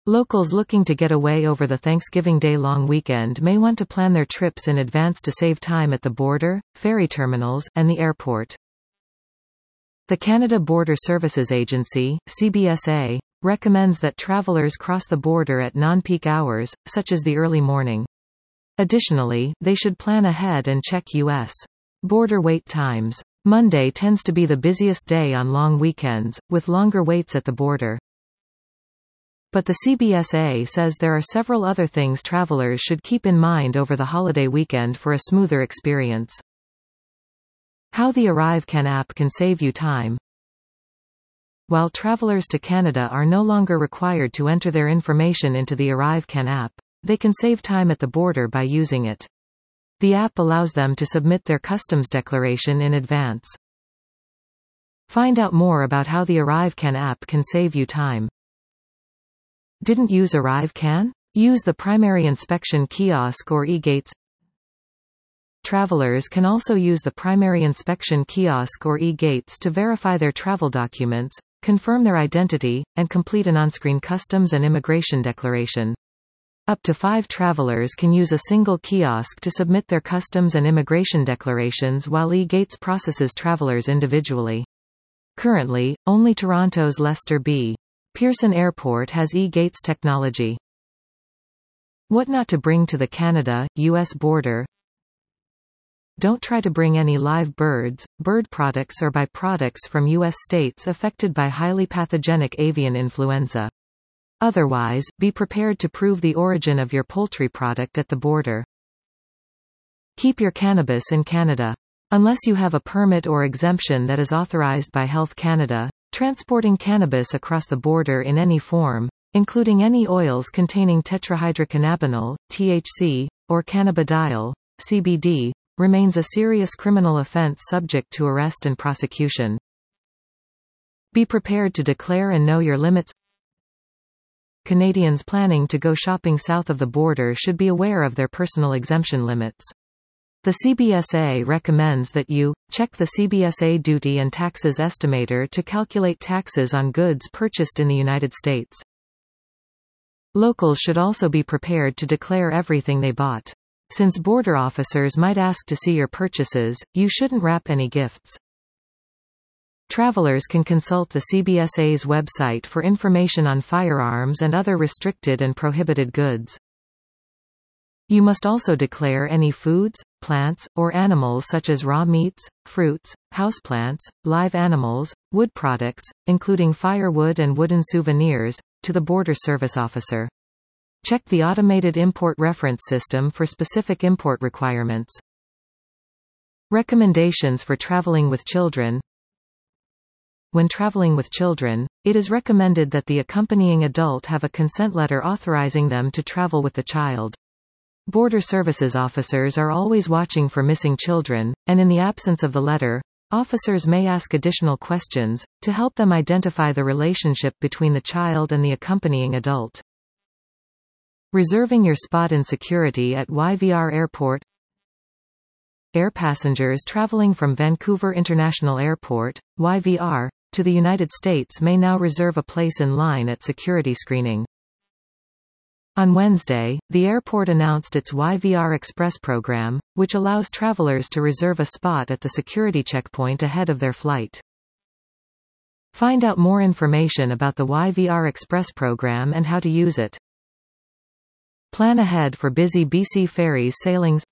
Locals looking to get away over the Thanksgiving Day long weekend may want to plan their trips in advance to save time at the border, ferry terminals, and the airport. The Canada Border Services Agency, CBSA, recommends that travelers cross the border at non-peak hours, such as the early morning. Additionally, they should plan ahead and check U.S. border wait times. Monday tends to be the busiest day on long weekends, with longer waits at the border. But the CBSA says there are several other things travelers should keep in mind over the holiday weekend for a smoother experience. How the ArriveCAN app can save you time. While travelers to Canada are no longer required to enter their information into the ArriveCAN app, they can save time at the border by using it. The app allows them to submit their customs declaration in advance. Find out more about how the ArriveCAN app can save you time. Didn't use ArriveCAN? Use the Primary Inspection Kiosk or eGates. Travelers can also use the Primary Inspection Kiosk or eGates to verify their travel documents, confirm their identity, and complete an on-screen customs and immigration declaration. Up to 5 travelers can use a single kiosk to submit their customs and immigration declarations while eGates processes travelers individually. Currently, only Toronto's Lester B. Pearson Airport has eGates technology. What not to bring to the Canada-US border? Don't try to bring any live birds, bird products or byproducts from U.S. states affected by highly pathogenic avian influenza. Otherwise, be prepared to prove the origin of your poultry product at the border. Keep your cannabis in Canada. Unless you have a permit or exemption that is authorized by Health Canada, transporting cannabis across the border in any form, including any oils containing tetrahydrocannabinol, THC, or cannabidiol, CBD, remains a serious criminal offense subject to arrest and prosecution. Be prepared to declare and know your limits. Canadians planning to go shopping south of the border should be aware of their personal exemption limits. The CBSA recommends that you check the CBSA Duty and Taxes Estimator to calculate taxes on goods purchased in the United States. Locals should also be prepared to declare everything they bought. Since border officers might ask to see your purchases, you shouldn't wrap any gifts. Travelers can consult the CBSA's website for information on firearms and other restricted and prohibited goods. You must also declare any foods, plants, or animals such as raw meats, fruits, houseplants, live animals, wood products, including firewood and wooden souvenirs, to the Border Service Officer. Check the Automated Import Reference System for specific import requirements. Recommendations for traveling with children. When traveling with children, it is recommended that the accompanying adult have a consent letter authorizing them to travel with the child. Border Services officers are always watching for missing children, and in the absence of the letter, officers may ask additional questions, to help them identify the relationship between the child and the accompanying adult. Reserving your spot in security at YVR Airport. Air passengers traveling from Vancouver International Airport, YVR, to the United States may now reserve a place in line at security screening. On Wednesday, the airport announced its YVR Express program, which allows travelers to reserve a spot at the security checkpoint ahead of their flight. Find out more information about the YVR Express program and how to use it. Plan ahead for busy BC Ferries sailings.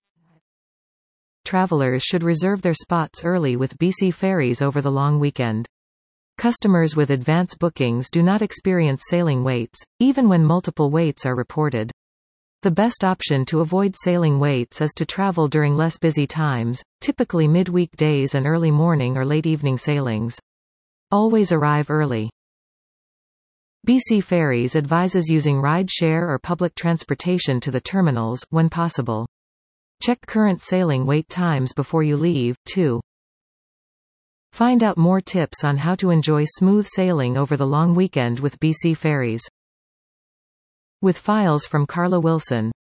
Travelers should reserve their spots early with BC Ferries over the long weekend. Customers with advance bookings do not experience sailing waits, even when multiple waits are reported. The best option to avoid sailing waits is to travel during less busy times, typically midweek days and early morning or late evening sailings. Always arrive early. BC Ferries advises using ride-share or public transportation to the terminals, when possible. Check current sailing wait times before you leave, too. Find out more tips on how to enjoy smooth sailing over the long weekend with BC Ferries. With files from Carla Wilson.